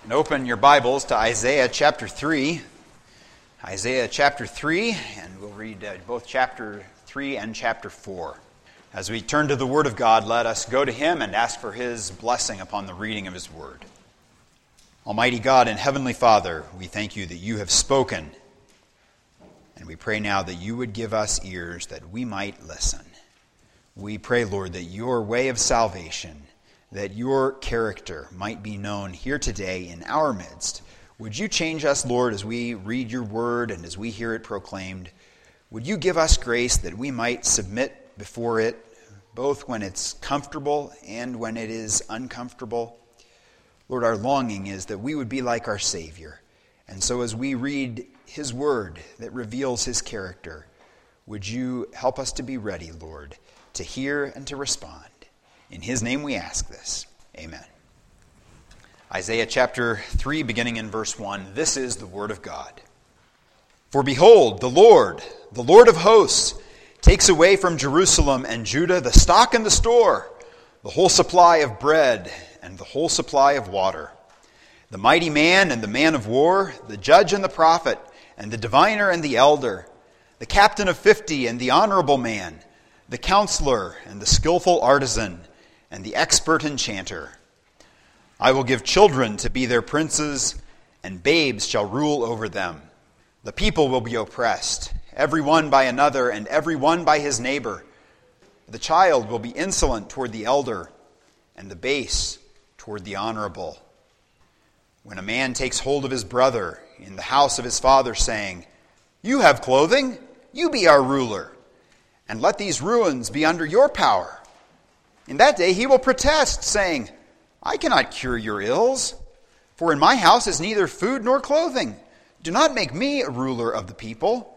And open your Bibles to Isaiah chapter 3. Isaiah chapter 3, and we'll read both chapter 3 and chapter 4. As we turn to the Word of God, let us go to Him and ask for His blessing upon the reading of His Word. Almighty God and Heavenly Father, we thank You that You have spoken, and we pray now that You would give us ears that we might listen. We pray, Lord, that Your way of salvation, that Your character might be known here today in our midst. Would You change us, Lord, as we read Your word and as we hear it proclaimed? Would You give us grace that we might submit before it, both when it's comfortable and when it is uncomfortable? Lord, our longing is that we would be like our Savior. And so as we read His word that reveals His character, would You help us to be ready, Lord, to hear and to respond? In His name we ask this. Amen. Isaiah chapter 3, beginning in verse 1. This is the word of God. For behold, the Lord of hosts, takes away from Jerusalem and Judah the stock and the store, the whole supply of bread and the whole supply of water. The mighty man and the man of war, the judge and the prophet, and the diviner and the elder, the captain of 50 and the honorable man, the counselor and the skillful artisan, and the expert enchanter. I will give children to be their princes, and babes shall rule over them. The people will be oppressed, every one by another, and every one by his neighbor. The child will be insolent toward the elder, and the base toward the honorable. When a man takes hold of his brother in the house of his father, saying, You have clothing, you be our ruler, and let these ruins be under your power. In that day he will protest, saying, I cannot cure your ills, for in my house is neither food nor clothing. Do not make me a ruler of the people.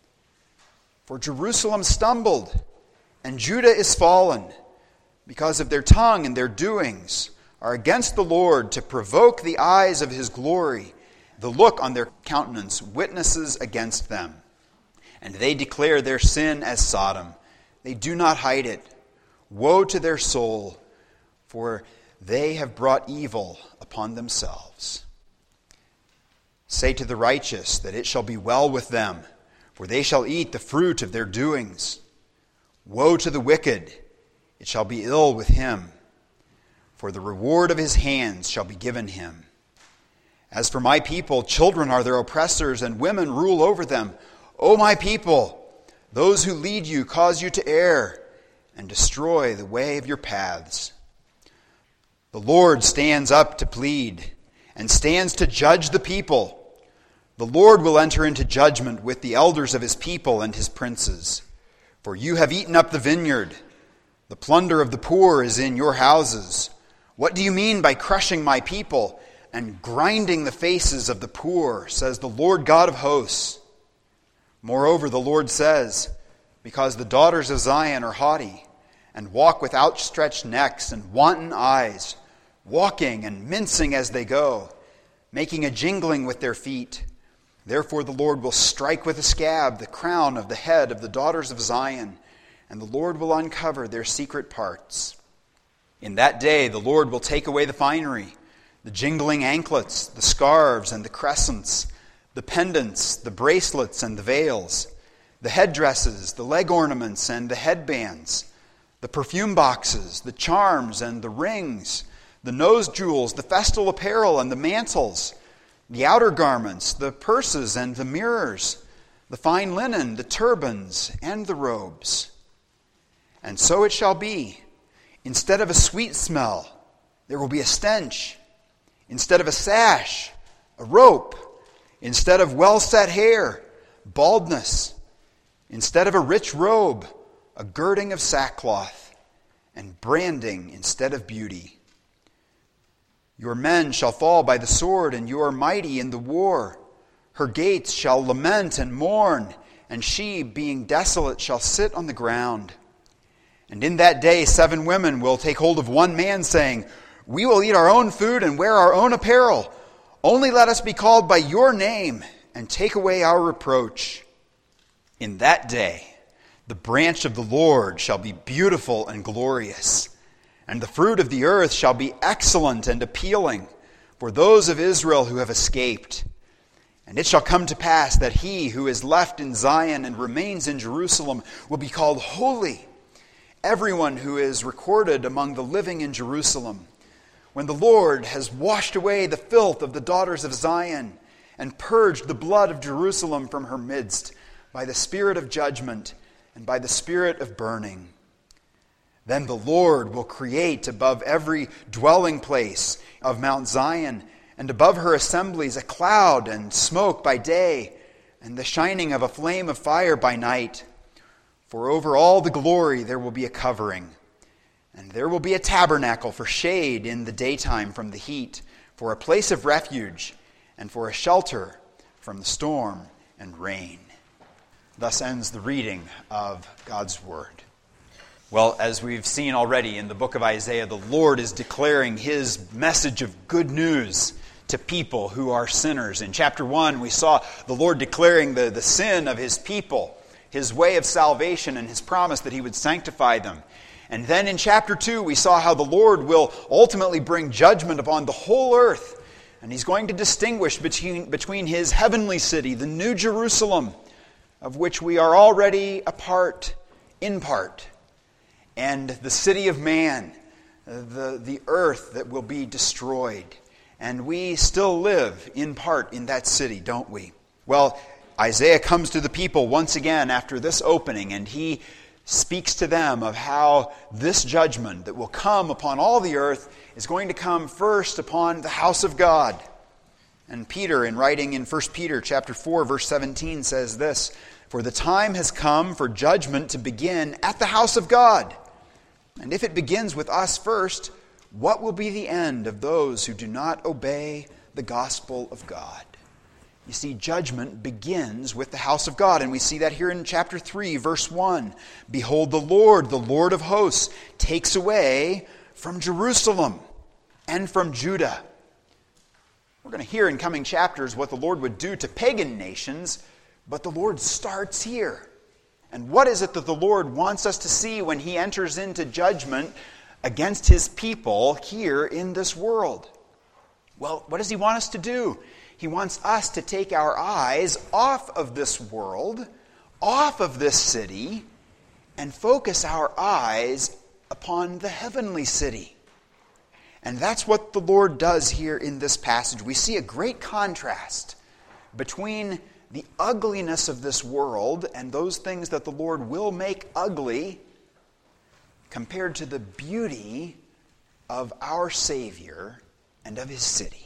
For Jerusalem stumbled, and Judah is fallen, because of their tongue and their doings are against the Lord, to provoke the eyes of His glory. The look on their countenance witnesses against them. And they declare their sin as Sodom. They do not hide it. Woe to their soul, for they have brought evil upon themselves. Say to the righteous that it shall be well with them, for they shall eat the fruit of their doings. Woe to the wicked, it shall be ill with him, for the reward of his hands shall be given him. As for my people, children are their oppressors, and women rule over them. O my people, those who lead you cause you to err, and destroy the way of your paths. The Lord stands up to plead, and stands to judge the people. The Lord will enter into judgment with the elders of His people and His princes. For you have eaten up the vineyard. The plunder of the poor is in your houses. What do you mean by crushing my people and grinding the faces of the poor, says the Lord God of hosts? Moreover, the Lord says, because the daughters of Zion are haughty, and walk with outstretched necks and wanton eyes, walking and mincing as they go, making a jingling with their feet. Therefore the Lord will strike with a scab the crown of the head of the daughters of Zion, and the Lord will uncover their secret parts. In that day the Lord will take away the finery, the jingling anklets, the scarves and the crescents, the pendants, the bracelets and the veils, the headdresses, the leg ornaments and the headbands, the perfume boxes, the charms and the rings, the nose jewels, the festal apparel and the mantles, the outer garments, the purses and the mirrors, the fine linen, the turbans and the robes. And so it shall be, instead of a sweet smell, there will be a stench. Instead of a sash, a rope. Instead of well-set hair, baldness. Instead of a rich robe, a girding of sackcloth, and branding instead of beauty. Your men shall fall by the sword, and you are mighty in the war. Her gates shall lament and mourn, and she, being desolate, shall sit on the ground. And in that day 7 women will take hold of one man, saying, We will eat our own food and wear our own apparel. Only let us be called by your name, and take away our reproach. In that day the branch of the Lord shall be beautiful and glorious, and the fruit of the earth shall be excellent and appealing. for those of Israel who have escaped. And it shall come to pass that he who is left in Zion and remains in Jerusalem will be called holy, everyone who is recorded among the living in Jerusalem, when the Lord has washed away the filth of the daughters of Zion and purged the blood of Jerusalem from her midst by the spirit of judgment and by the spirit of burning. Then the Lord will create above every dwelling place of Mount Zion and above her assemblies a cloud and smoke by day, and the shining of a flame of fire by night. For over all the glory there will be a covering, and there will be a tabernacle for shade in the daytime from the heat, for a place of refuge, and for a shelter from the storm and rain. Thus ends the reading of God's Word. Well, as we've seen already in the book of Isaiah, the Lord is declaring His message of good news to people who are sinners. In chapter 1, we saw the Lord declaring the sin of His people, His way of salvation, and His promise that He would sanctify them. And then in chapter 2, we saw how the Lord will ultimately bring judgment upon the whole earth. And He's going to distinguish between His heavenly city, the New Jerusalem, of which we are already a part, in part, and the city of man, the earth that will be destroyed. And we still live in part in that city, don't we? Well, Isaiah comes to the people once again after this opening, and he speaks to them of how this judgment that will come upon all the earth is going to come first upon the house of God. And Peter, in writing in 1 Peter chapter 4, verse 17, says this, "For the time has come for judgment to begin at the house of God. And if it begins with us first, what will be the end of those who do not obey the gospel of God?" You see, judgment begins with the house of God. And we see that here in chapter 3, verse 1. "Behold, the Lord of hosts, takes away from Jerusalem and from Judah." We're going to hear in coming chapters what the Lord would do to pagan nations, but the Lord starts here. And what is it that the Lord wants us to see when He enters into judgment against His people here in this world? Well, what does He want us to do? He wants us to take our eyes off of this world, off of this city, and focus our eyes upon the heavenly city. And that's what the Lord does here in this passage. We see a great contrast between the ugliness of this world and those things that the Lord will make ugly compared to the beauty of our Savior and of His city.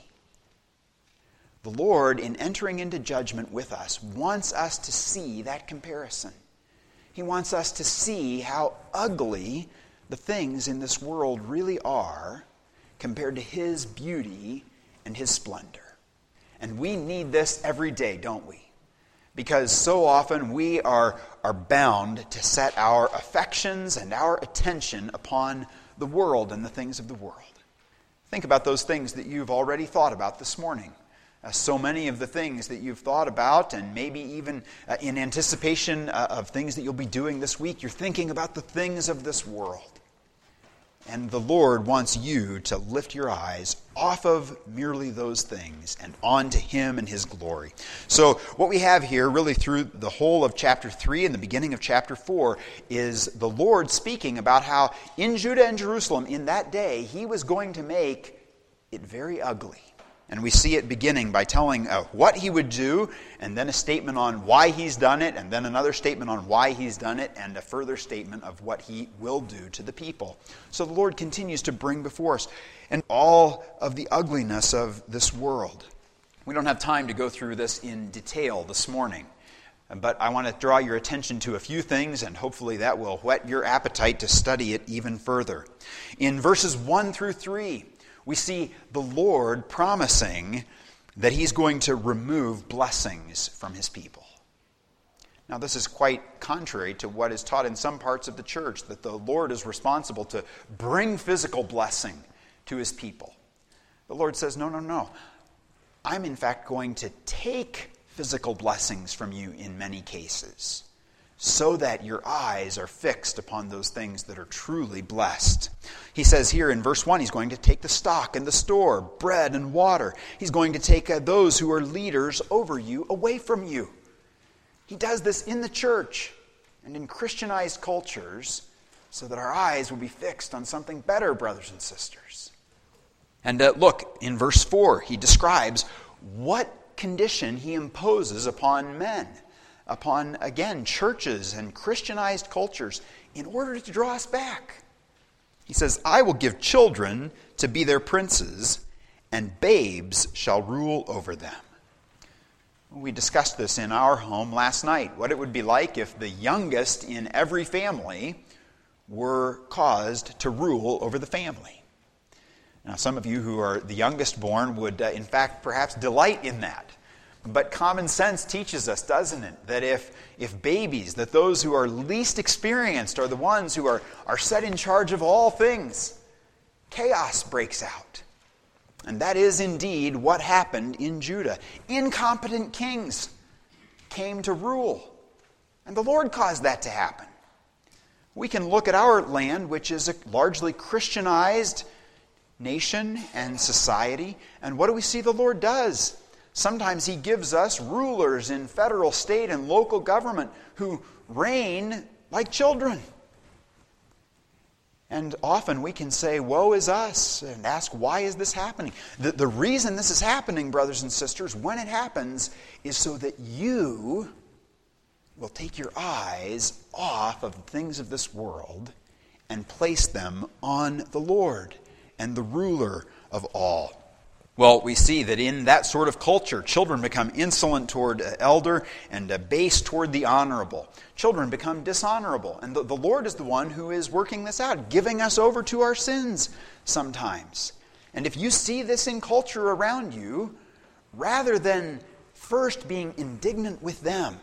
The Lord, in entering into judgment with us, wants us to see that comparison. He wants us to see how ugly the things in this world really are compared to His beauty and His splendor. And we need this every day, don't we? Because so often we are bound to set our affections and our attention upon the world and the things of the world. Think about those things that you've already thought about this morning. So many of the things that you've thought about, and maybe even in anticipation of things that you'll be doing this week, you're thinking about the things of this world. And the Lord wants you to lift your eyes off of merely those things and onto Him and His glory. So what we have here really through the whole of chapter 3 and the beginning of chapter 4 is the Lord speaking about how in Judah and Jerusalem in that day He was going to make it very ugly. And we see it beginning by telling what He would do, and then a statement on why He's done it, and then another statement on why He's done it, and a further statement of what He will do to the people. So the Lord continues to bring before us and all of the ugliness of this world. We don't have time to go through this in detail this morning, but I want to draw your attention to a few things, and hopefully that will whet your appetite to study it even further. In verses 1 through 3, we see the Lord promising that He's going to remove blessings from His people. Now, this is quite contrary to what is taught in some parts of the church, that the Lord is responsible to bring physical blessing to His people. The Lord says, no. I'm in fact going to take physical blessings from you in many cases, so that your eyes are fixed upon those things that are truly blessed. He says here in verse 1, he's going to take the stock and the store, bread and water. He's going to take those who are leaders over you away from you. He does this in the church and in Christianized cultures so that our eyes will be fixed on something better, brothers and sisters. And look, in verse 4, he describes what condition he imposes upon men, upon, again, churches and Christianized cultures in order to draw us back. He says, I will give children to be their princes, and babes shall rule over them. We discussed this in our home last night, what it would be like if the youngest in every family were caused to rule over the family. Now, some of you who are the youngest born would, in fact, perhaps delight in that. But common sense teaches us, doesn't it, that if babies, that those who are least experienced are the ones who are set in charge of all things, chaos breaks out. And that is indeed what happened in Judah. Incompetent kings came to rule, and the Lord caused that to happen. We can look at our land, which is a largely Christianized nation and society, and what do we see the Lord does? Sometimes he gives us rulers in federal, state, and local government who reign like children. And often we can say, woe is us, and ask, why is this happening? The reason this is happening, brothers and sisters, when it happens, is so that you will take your eyes off of the things of this world and place them on the Lord and the ruler of all. Well, we see that in that sort of culture, children become insolent toward elder and base toward the honorable. Children become dishonorable. And the Lord is the one who is working this out, giving us over to our sins sometimes. And if you see this in culture around you, rather than first being indignant with them,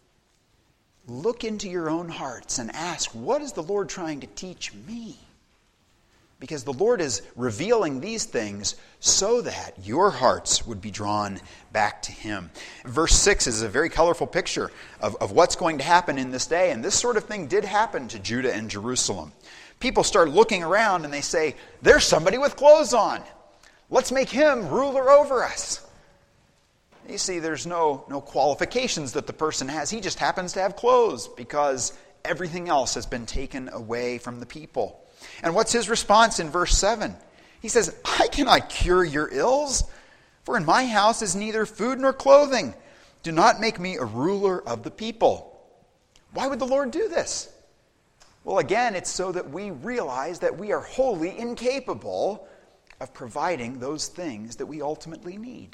look into your own hearts and ask, what is the Lord trying to teach me? Because the Lord is revealing these things so that your hearts would be drawn back to Him. Verse 6 is a very colorful picture of what's going to happen in this day. And this sort of thing did happen to Judah and Jerusalem. People start looking around and they say, there's somebody with clothes on. Let's make him ruler over us. You see, there's no qualifications that the person has. He just happens to have clothes because everything else has been taken away from the people. And what's his response in verse 7? He says, I cannot cure your ills, for in my house is neither food nor clothing. Do not make me a ruler of the people. Why would the Lord do this? Well, again, it's so that we realize that we are wholly incapable of providing those things that we ultimately need.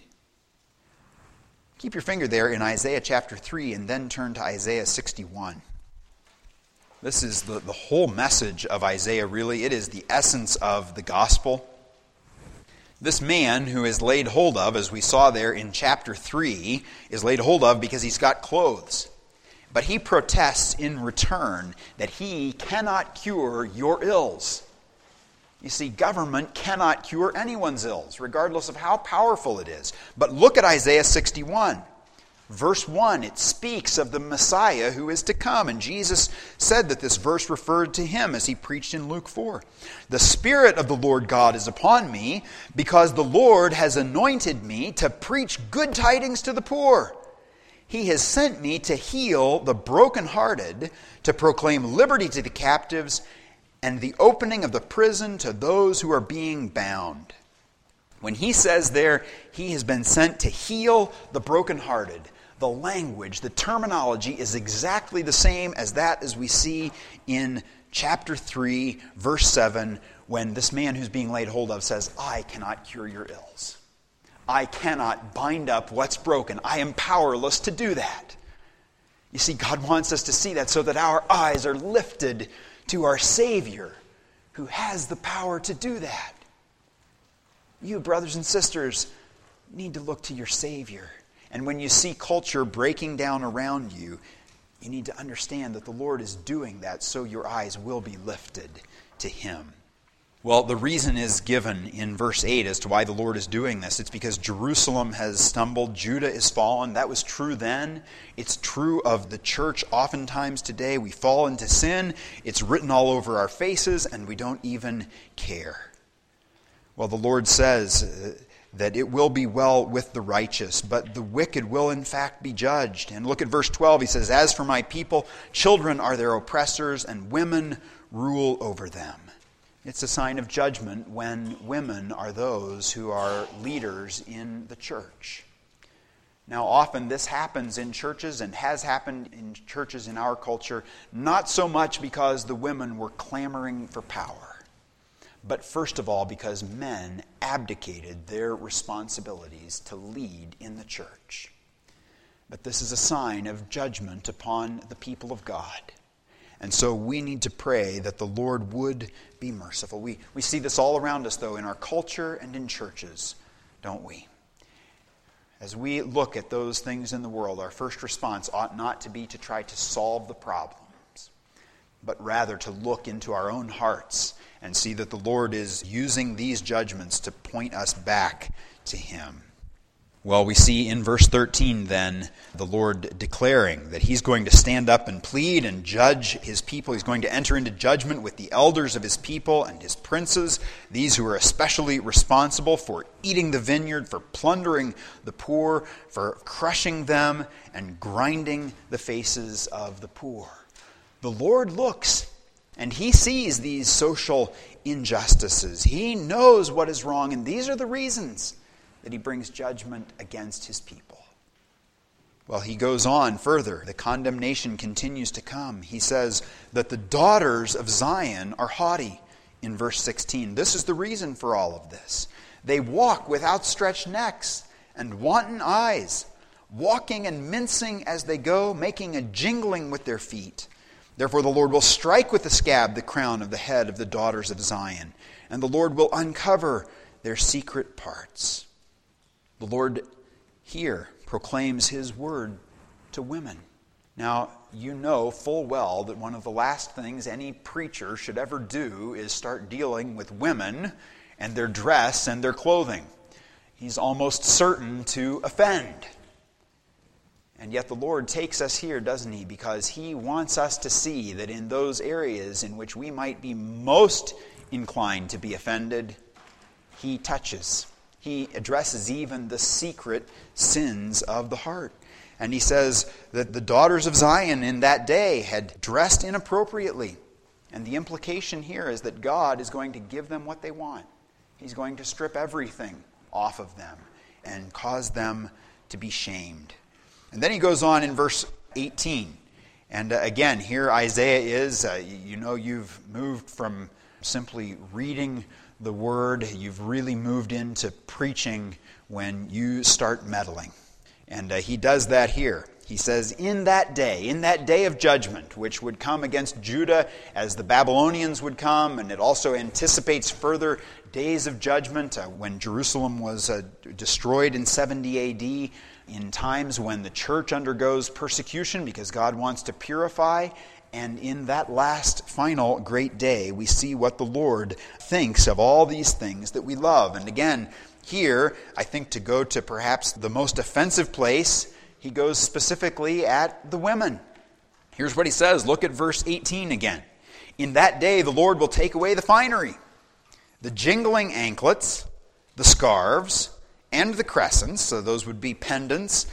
Keep your finger there in Isaiah chapter 3 and then turn to Isaiah 61. This is the whole message of Isaiah, really. It is the essence of the gospel. This man who is laid hold of, as we saw there in chapter 3, is laid hold of because he's got clothes. But he protests in return that he cannot cure your ills. You see, government cannot cure anyone's ills, regardless of how powerful it is. But look at Isaiah 61. Verse 1, it speaks of the Messiah who is to come. And Jesus said that this verse referred to him as he preached in Luke 4. The Spirit of the Lord God is upon me, because the Lord has anointed me to preach good tidings to the poor. He has sent me to heal the brokenhearted, to proclaim liberty to the captives, and the opening of the prison to those who are being bound. When he says there, he has been sent to heal the brokenhearted, the language, the terminology is exactly the same as that as we see in chapter 3, verse 7, when this man who's being laid hold of says, I cannot cure your ills. I cannot bind up what's broken. I am powerless to do that. You see, God wants us to see that so that our eyes are lifted to our Savior who has the power to do that. You, brothers and sisters, need to look to your Savior. And when you see culture breaking down around you, you need to understand that the Lord is doing that so your eyes will be lifted to Him. Well, the reason is given in verse 8 as to why the Lord is doing this. It's because Jerusalem has stumbled, Judah is fallen. That was true then. It's true of the church oftentimes today. We fall into sin. It's written all over our faces, and we don't even care. Well, the Lord says that it will be well with the righteous, but the wicked will in fact be judged. And look at verse 12. He says, "As for my people, children are their oppressors, and women rule over them." It's a sign of judgment when women are those who are leaders in the church. Now, often this happens in churches and has happened in churches in our culture, not so much because the women were clamoring for power, but first of all because men abdicated their responsibilities to lead in the church. But this is a sign of judgment upon the people of God. And so we need to pray that the Lord would be merciful. We see this all around us, though, in our culture and in churches, don't we? As we look at those things in the world, our first response ought not to be to try to solve the problems, but rather to look into our own hearts and see that the Lord is using these judgments to point us back to Him. Well, we see in verse 13 then the Lord declaring that He's going to stand up and plead and judge His people. He's going to enter into judgment with the elders of His people and His princes, these who are especially responsible for eating the vineyard, for plundering the poor, for crushing them and grinding the faces of the poor. The Lord looks and He sees these social injustices. He knows what is wrong, and these are the reasons that He brings judgment against His people. Well, He goes on further. The condemnation continues to come. He says that the daughters of Zion are haughty in verse 16. This is the reason for all of this. They walk with outstretched necks and wanton eyes, walking and mincing as they go, making a jingling with their feet. Therefore the Lord will strike with the scab the crown of the head of the daughters of Zion, and the Lord will uncover their secret parts. The Lord here proclaims His word to women. Now, you know full well that one of the last things any preacher should ever do is start dealing with women and their dress and their clothing. He's almost certain to offend. And yet the Lord takes us here, doesn't He? Because He wants us to see that in those areas in which we might be most inclined to be offended, He touches. He addresses even the secret sins of the heart. And He says that the daughters of Zion in that day had dressed inappropriately. And the implication here is that God is going to give them what they want. He's going to strip everything off of them and cause them to be shamed. And then He goes on in verse 18. And again, here Isaiah is, you've moved from simply reading the Word, you've really moved into preaching when you start meddling. And he does that here. He says, in that day of judgment, which would come against Judah as the Babylonians would come, and it also anticipates further days of judgment when Jerusalem was destroyed in 70 A.D., in times when the church undergoes persecution because God wants to purify. And in that last final great day, we see what the Lord thinks of all these things that we love. And again, here, I think to go to perhaps the most offensive place, He goes specifically at the women. Here's what He says. Look at verse 18 again. In that day, the Lord will take away the finery, the jingling anklets, the scarves, and the crescents, so those would be pendants,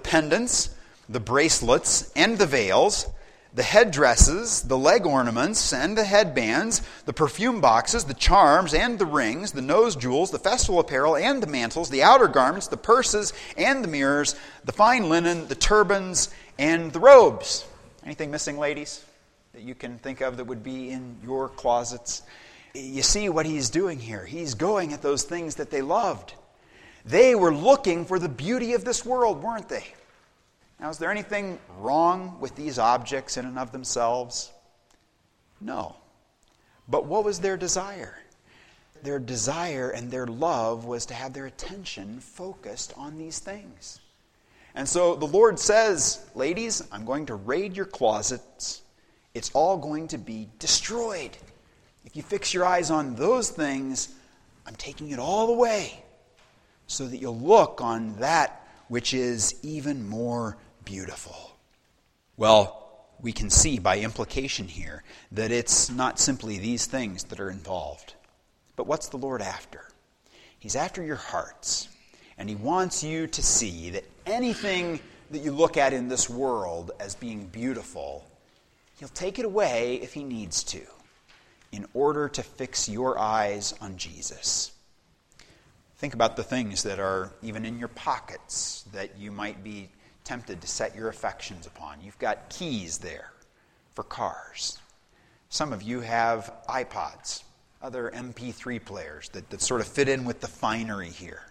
the bracelets, and the veils, the headdresses, the leg ornaments, and the headbands, the perfume boxes, the charms, and the rings, the nose jewels, the festival apparel, and the mantles, the outer garments, the purses, and the mirrors, the fine linen, the turbans, and the robes. Anything missing, ladies, that you can think of that would be in your closets? You see what He's doing here. He's going at those things that they loved. They were looking for the beauty of this world, weren't they? Now, is there anything wrong with these objects in and of themselves? No. But what was their desire? Their desire and their love was to have their attention focused on these things. And so the Lord says, ladies, I'm going to raid your closets. It's all going to be destroyed. If you fix your eyes on those things, I'm taking it all away so that you'll look on that which is even more beautiful. Well, we can see by implication here that it's not simply these things that are involved. But what's the Lord after? He's after your hearts. And He wants you to see that anything that you look at in this world as being beautiful, He'll take it away if He needs to, in order to fix your eyes on Jesus. Think about the things that are even in your pockets that you might be tempted to set your affections upon. You've got keys there for cars. Some of you have iPods, other MP3 players that sort of fit in with the finery here.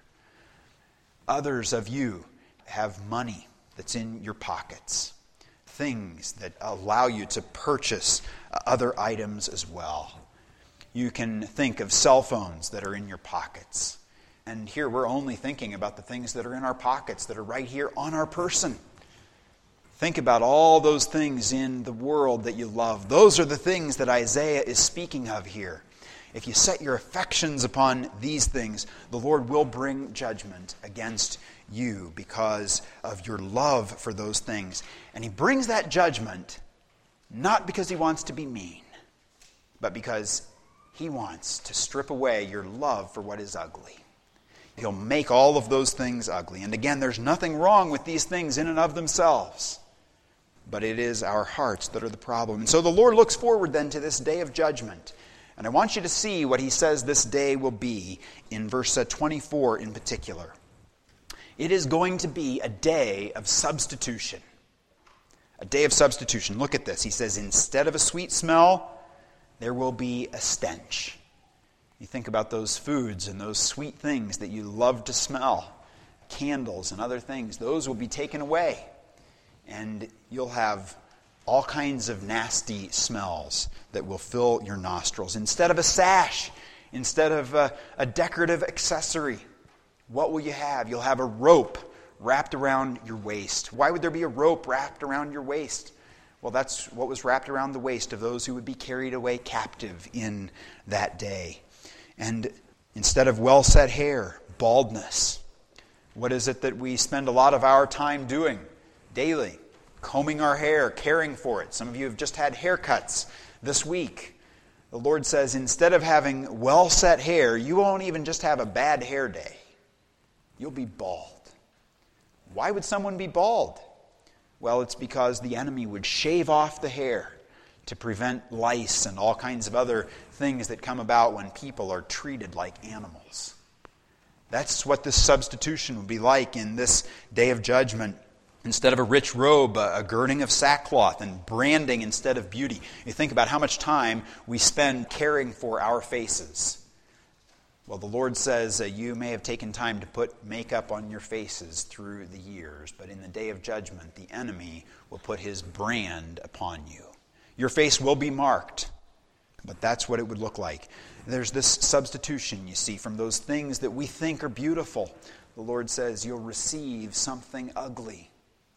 Others of you have money that's in your pockets, things that allow you to purchase other items as well. You can think of cell phones that are in your pockets. And here we're only thinking about the things that are in our pockets, that are right here on our person. Think about all those things in the world that you love. Those are the things that Isaiah is speaking of here. If you set your affections upon these things, the Lord will bring judgment against you because of your love for those things. And He brings that judgment not because He wants to be mean, but because He wants to strip away your love for what is ugly. He'll make all of those things ugly. And again, there's nothing wrong with these things in and of themselves. But it is our hearts that are the problem. And so the Lord looks forward then to this day of judgment. And I want you to see what He says this day will be in verse 24 in particular. It is going to be a day of substitution. A day of substitution. Look at this. He says, instead of a sweet smell, there will be a stench. You think about those foods and those sweet things that you love to smell, candles and other things. Those will be taken away. And you'll have all kinds of nasty smells that will fill your nostrils. Instead of a sash, instead of a decorative accessory, what will you have? You'll have a rope wrapped around your waist. Why would there be a rope wrapped around your waist? Well, that's what was wrapped around the waist of those who would be carried away captive in that day. And instead of well-set hair, baldness. What is it that we spend a lot of our time doing daily? Combing our hair, caring for it. Some of you have just had haircuts this week. The Lord says, instead of having well-set hair, you won't even just have a bad hair day. You'll be bald. Why would someone be bald? Well, it's because the enemy would shave off the hair to prevent lice and all kinds of other things that come about when people are treated like animals. That's what this substitution will be like in this day of judgment. Instead of a rich robe, a girding of sackcloth, and branding instead of beauty. You think about how much time we spend caring for our faces. Well, the Lord says you may have taken time to put makeup on your faces through the years, but in the day of judgment, the enemy will put his brand upon you. Your face will be marked, but that's what it would look like. There's this substitution, you see, from those things that we think are beautiful. The Lord says you'll receive something ugly.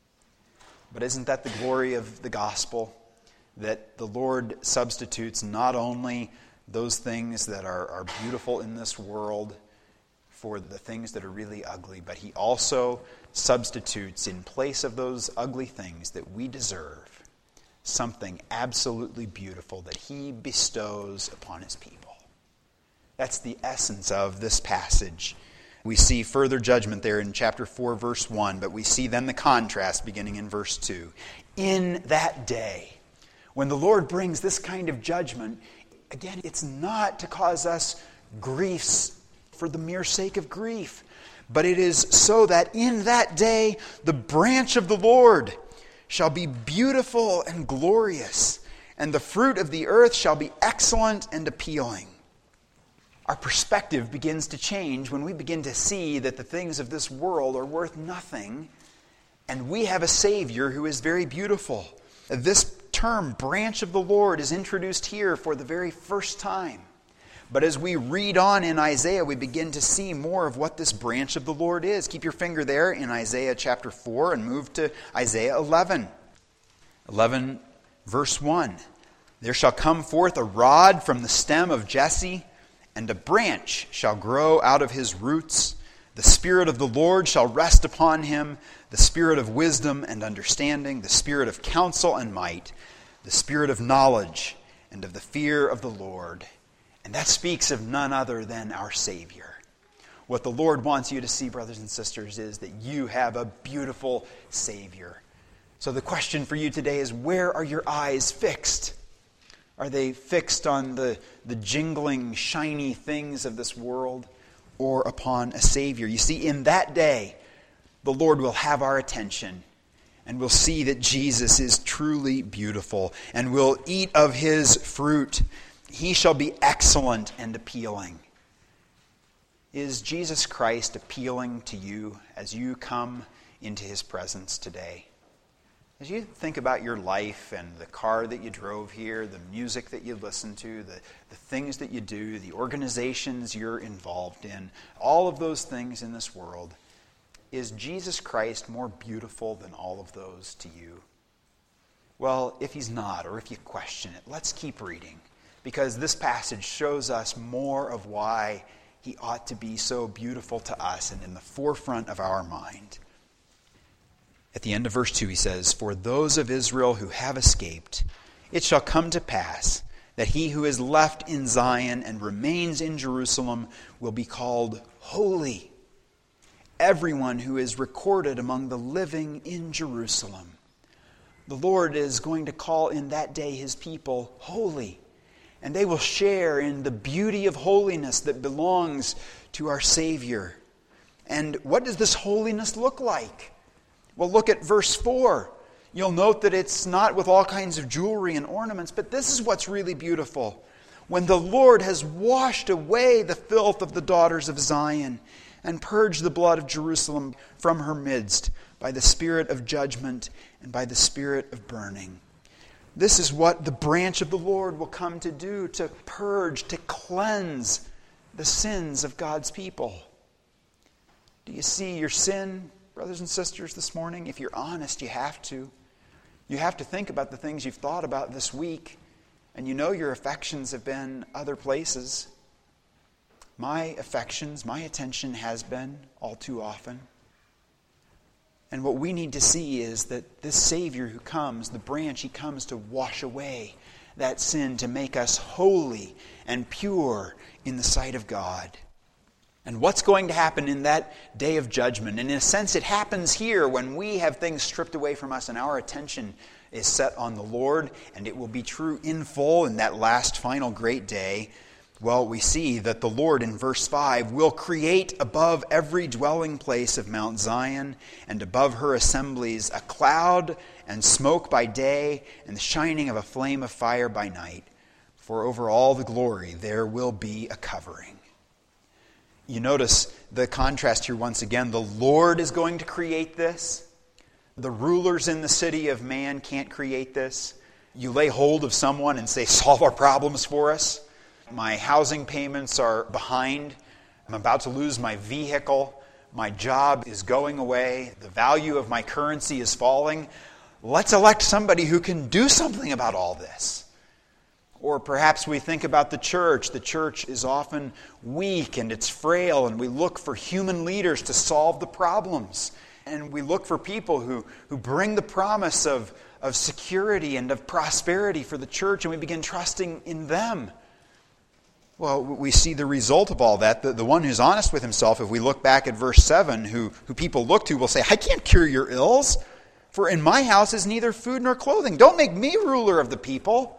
But isn't that the glory of the gospel? That the Lord substitutes not only those things that are beautiful in this world for the things that are really ugly, but He also substitutes in place of those ugly things that we deserve something absolutely beautiful that He bestows upon His people. That's the essence of this passage. We see further judgment there in chapter 4, verse 1, but we see then the contrast beginning in verse 2. In that day, when the Lord brings this kind of judgment, again, it's not to cause us griefs for the mere sake of grief, but it is so that in that day the branch of the Lord shall be beautiful and glorious, and the fruit of the earth shall be excellent and appealing. Our perspective begins to change when we begin to see that the things of this world are worth nothing, and we have a Savior who is very beautiful. This term, branch of the Lord, is introduced here for the very first time. But as we read on in Isaiah, we begin to see more of what this branch of the Lord is. Keep your finger there in Isaiah chapter 4 and move to Isaiah 11. 11, verse 1. There shall come forth a rod from the stem of Jesse, and a branch shall grow out of his roots. The Spirit of the Lord shall rest upon him, the Spirit of wisdom and understanding, the Spirit of counsel and might, the Spirit of knowledge and of the fear of the Lord. And that speaks of none other than our Savior. What the Lord wants you to see, brothers and sisters, is that you have a beautiful Savior. So the question for you today is, where are your eyes fixed? Are they fixed on the jingling, shiny things of this world, or upon a Savior? You see, in that day, the Lord will have our attention, and we'll see that Jesus is truly beautiful, and we'll eat of his fruit. He shall be excellent and appealing. Is Jesus Christ appealing to you as you come into his presence today? As you think about your life and the car that you drove here, the music that you listen to, the things that you do, the organizations you're involved in, all of those things in this world, is Jesus Christ more beautiful than all of those to you? Well, if he's not, or if you question it, let's keep reading, because this passage shows us more of why he ought to be so beautiful to us and in the forefront of our mind. At the end of verse 2 he says, "For those of Israel who have escaped, it shall come to pass that he who is left in Zion and remains in Jerusalem will be called holy, everyone who is recorded among the living in Jerusalem." The Lord is going to call in that day his people holy, and they will share in the beauty of holiness that belongs to our Savior. And what does this holiness look like? Well, look at verse 4. You'll note that it's not with all kinds of jewelry and ornaments, but this is what's really beautiful. When the Lord has washed away the filth of the daughters of Zion and purged the blood of Jerusalem from her midst by the spirit of judgment and by the spirit of burning. This is what the branch of the Lord will come to do, to purge, to cleanse the sins of God's people. Do you see your sin, brothers and sisters, this morning? If you're honest, you have to. You have to think about the things you've thought about this week, and you know your affections have been other places. My affections, my attention has been all too often. And what we need to see is that this Savior who comes, the branch, he comes to wash away that sin, to make us holy and pure in the sight of God. And what's going to happen in that day of judgment? And in a sense, it happens here when we have things stripped away from us and our attention is set on the Lord, and it will be true in full in that last final great day. Well, we see that the Lord in verse 5 will create above every dwelling place of Mount Zion and above her assemblies a cloud and smoke by day and the shining of a flame of fire by night. For over all the glory there will be a covering. You notice the contrast here once again. The Lord is going to create this. The rulers in the city of man can't create this. You lay hold of someone and say, "Solve our problems for us." My housing payments are behind. I'm about to lose my vehicle. My job is going away. The value of my currency is falling. Let's elect somebody who can do something about all this. Or perhaps we think about the church. The church is often weak and it's frail, and we look for human leaders to solve the problems. And we look for people who bring the promise of security and of prosperity for the church, and we begin trusting in them. Well, we see the result of all that. The one who's honest with himself, if we look back at verse 7, who people look to will say, "I can't cure your ills, for in my house is neither food nor clothing. Don't make me ruler of the people."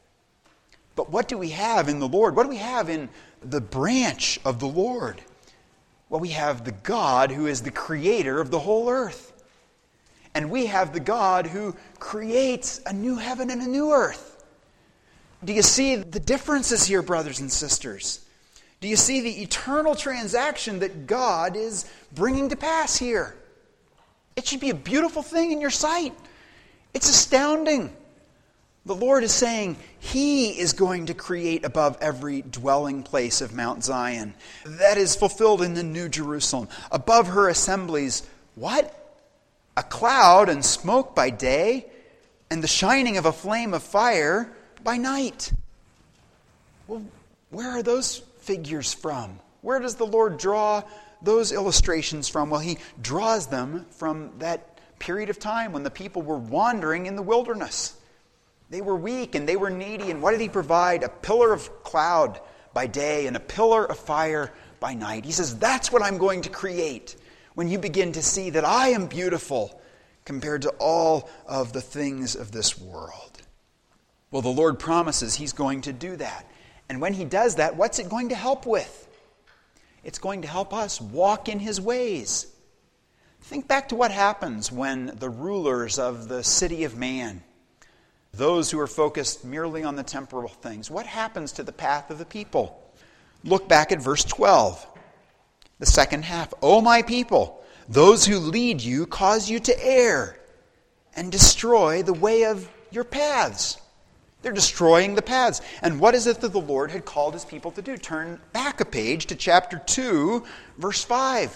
But what do we have in the Lord? What do we have in the branch of the Lord? Well, we have the God who is the creator of the whole earth. And we have the God who creates a new heaven and a new earth. Do you see the differences here, brothers and sisters? Do you see the eternal transaction that God is bringing to pass here? It should be a beautiful thing in your sight. It's astounding. The Lord is saying He is going to create above every dwelling place of Mount Zion. That is fulfilled in the New Jerusalem. Above her assemblies, what? A cloud and smoke by day, and the shining of a flame of fire by night. Well, where are those figures from? Where does the Lord draw those illustrations from? Well, he draws them from that period of time when the people were wandering in the wilderness. They were weak and they were needy. And what did he provide? A pillar of cloud by day and a pillar of fire by night. He says, that's what I'm going to create when you begin to see that I am beautiful compared to all of the things of this world. Well, the Lord promises he's going to do that. And when he does that, what's it going to help with? It's going to help us walk in his ways. Think back to what happens when the rulers of the city of man, those who are focused merely on the temporal things, what happens to the path of the people? Look back at verse 12, the second half. O my people, those who lead you cause you to err and destroy the way of your paths. They're destroying the paths. And what is it that the Lord had called his people to do? Turn back a page to chapter 2, verse 5.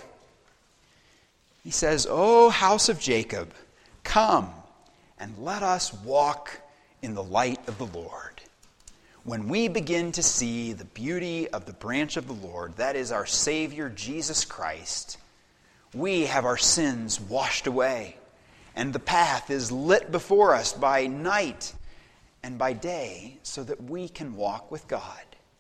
He says, O house of Jacob, come and let us walk in the light of the Lord. When we begin to see the beauty of the branch of the Lord, that is our Savior Jesus Christ, we have our sins washed away, and the path is lit before us by night and by day so that we can walk with God.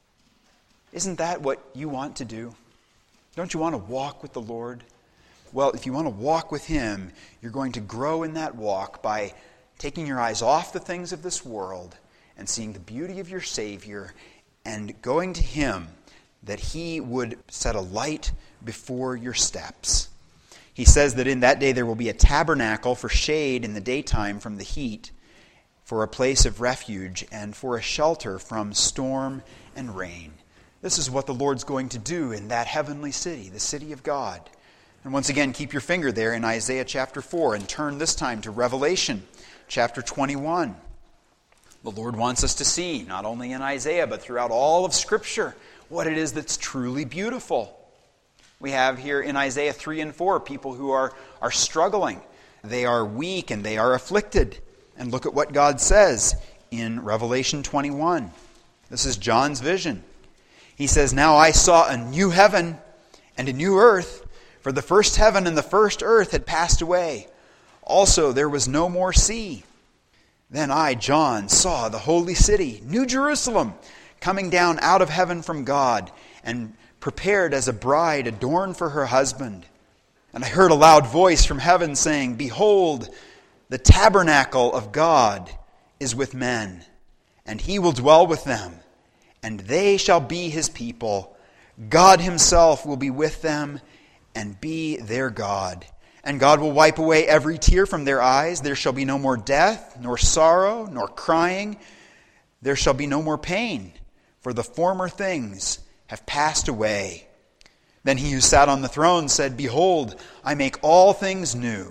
Isn't that what you want to do? Don't you want to walk with the Lord? Well, if you want to walk with him, you're going to grow in that walk by taking your eyes off the things of this world and seeing the beauty of your Savior and going to him that he would set a light before your steps. He says that in that day there will be a tabernacle for shade in the daytime from the heat, for a place of refuge, and for a shelter from storm and rain. This is what the Lord's going to do in that heavenly city, the city of God. And once again, keep your finger there in Isaiah chapter 4 and turn this time to Revelation chapter 21. The Lord wants us to see, not only in Isaiah, but throughout all of Scripture, what it is that's truly beautiful. We have here in Isaiah 3 and 4 people who are struggling. They are weak and they are afflicted. And look at what God says in Revelation 21. This is John's vision. He says, Now I saw a new heaven and a new earth, for the first heaven and the first earth had passed away. Also there was no more sea. Then I, John, saw the holy city, New Jerusalem, coming down out of heaven from God, and prepared as a bride adorned for her husband. And I heard a loud voice from heaven saying, Behold, the tabernacle of God is with men, and he will dwell with them, and they shall be his people. God himself will be with them and be their God. And God will wipe away every tear from their eyes. There shall be no more death, nor sorrow, nor crying. There shall be no more pain, for the former things have passed away. Then he who sat on the throne said, Behold, I make all things new.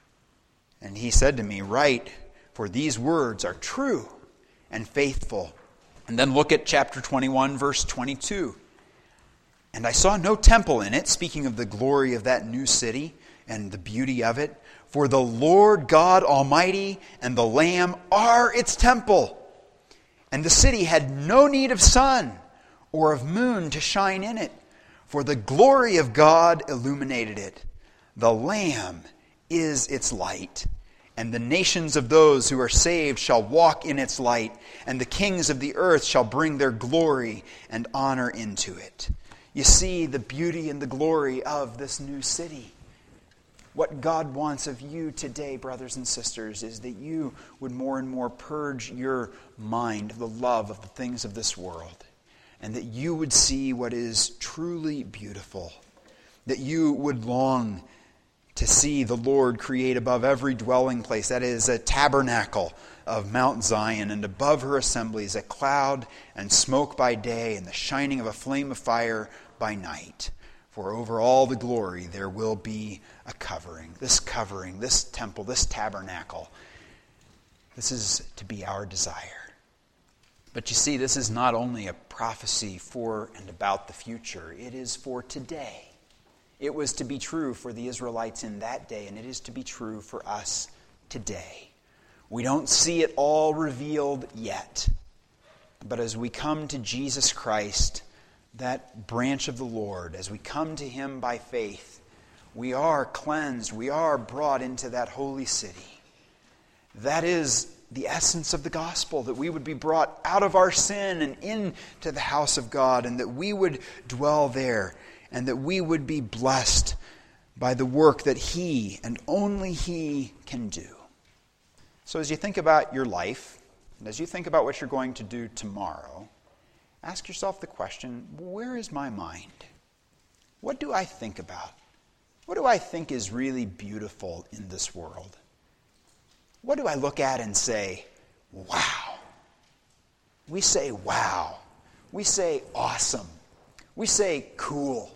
And he said to me, Write, for these words are true and faithful. And then look at chapter 21, verse 22. And I saw no temple in it, speaking of the glory of that new city and the beauty of it. For the Lord God Almighty and the Lamb are its temple. And the city had no need of sun or of moon to shine in it, for the glory of God illuminated it. The Lamb is its light, and the nations of those who are saved shall walk in its light, and the kings of the earth shall bring their glory and honor into it. You see the beauty and the glory of this new city. What God wants of you today, brothers and sisters, is that you would more and more purge your mind of the love of the things of this world, and that you would see what is truly beautiful, that you would long to see the Lord create above every dwelling place, that is a tabernacle of Mount Zion, and above her assemblies a cloud and smoke by day and the shining of a flame of fire by night. For over all the glory there will be a covering, this temple, this tabernacle. This is to be our desire. But you see, this is not only a prophecy for and about the future, it is for today. It was to be true for the Israelites in that day, and it is to be true for us today. We don't see it all revealed yet, But as we come to Jesus Christ, that branch of the Lord, as we come to Him by faith, we are cleansed, we are brought into that holy city. That is the essence of the gospel, that we would be brought out of our sin and into the house of God, and that we would dwell there, and that we would be blessed by the work that He and only He can do. So as you think about your life, and as you think about what you're going to do tomorrow, ask yourself the question, where is my mind? What do I think about? What do I think is really beautiful in this world? What do I look at and say, wow? We say wow. We say awesome. We say cool.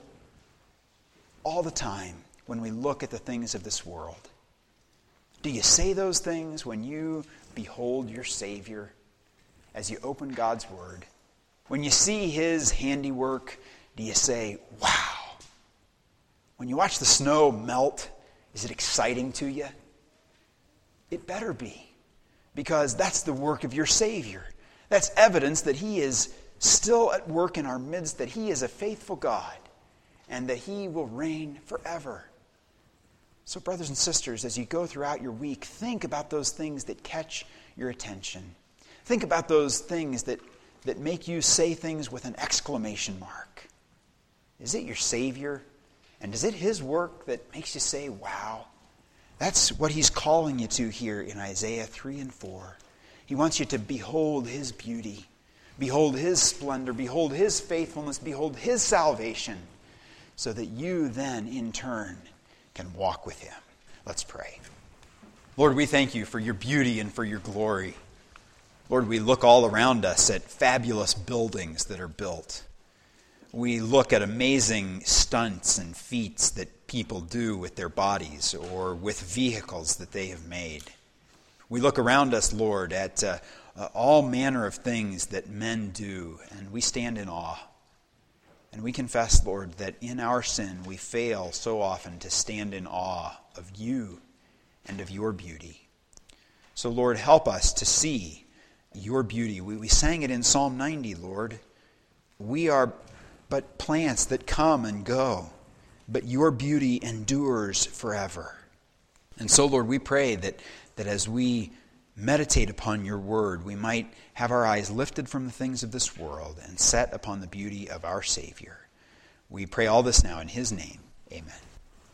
All the time when we look at the things of this world. Do you say those things when you behold your Savior as you open God's Word? When you see His handiwork, do you say, wow? When you watch the snow melt, is it exciting to you? It better be, because that's the work of your Savior. That's evidence that He is still at work in our midst, that He is a faithful God, and that He will reign forever. So, brothers and sisters, as you go throughout your week, think about those things that catch your attention. Think about those things that make you say things with an exclamation mark. Is it your Savior? And is it His work that makes you say, wow? That's what He's calling you to here in Isaiah 3 and 4. He wants you to behold His beauty, behold His splendor, behold His faithfulness, behold His salvation, so that you then, in turn, can walk with Him. Let's pray. Lord, we thank You for Your beauty and for Your glory. Lord, we look all around us at fabulous buildings that are built. We look at amazing stunts and feats that people do with their bodies or with vehicles that they have made. We look around us, Lord, at all manner of things that men do, and we stand in awe. And we confess, Lord, that in our sin we fail so often to stand in awe of You and of Your beauty. So, Lord, help us to see Your beauty. We sang it in Psalm 90, Lord. We are but plants that come and go, but Your beauty endures forever. And so, Lord, we pray that as we meditate upon Your word, we might have our eyes lifted from the things of this world and set upon the beauty of our Savior. We pray all this now in His name. Amen.